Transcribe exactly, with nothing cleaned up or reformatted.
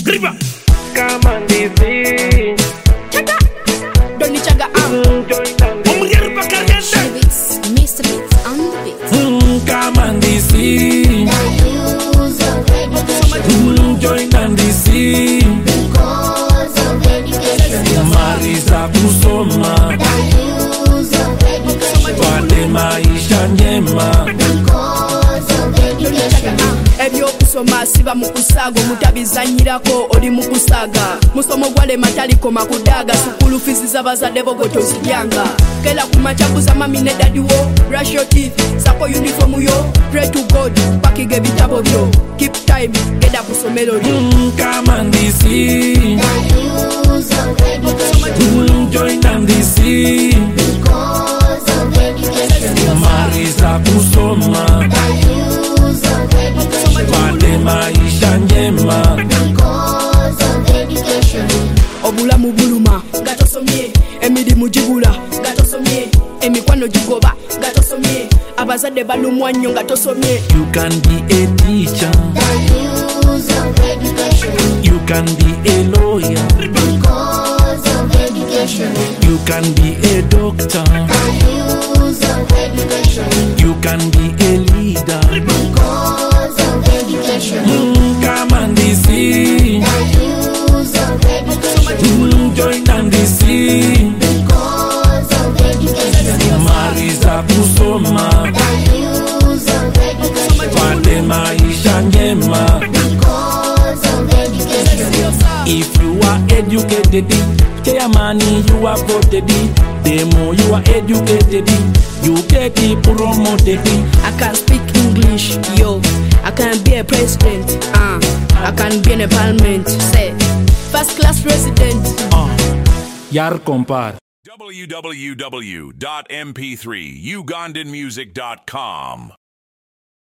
Griba. Come on, baby. Chaga. Doni chaga am. Omrier bakarienda. Beats, Mister Beats on the beat. Mm, come on, D C. Mm, join on D C. Marisa kusoma. Pande maisha njema. Ebyokusoma siba mukusaga mutabizanyirako oli mukusaga musomo gwale mataliko makudaga sukulu fizi z'abazadde bogoto ziryanga kela kumachabuza mami ne daddy wo brush your teeth sako uniform yo pray to God pakiga ebitabo byo keep time genda kusomero lyo. Mm, come on D C. Mm, join on D C. Marisa kusoma. Pande maisha njema. Obulamu buluma gatosomye emirimu gibula gatosomye emikwano gigoba gatosomye abazadde balumwa nnyo gatosomye. You can be a teacher. You can be a lawyer. You can be a doctor. You can be a leader. Mm, come on D C. Mm, join on D C. Marisa kusoma. Pande maisha njema. If you are educated, chairman, you are voted. The more you are educated, you get it promoted. I can speak English, yo. I can be a president, uh. I can be in a parliament, say. First class resident. Uh, yar compar. w w w dot m p three ugandan music dot com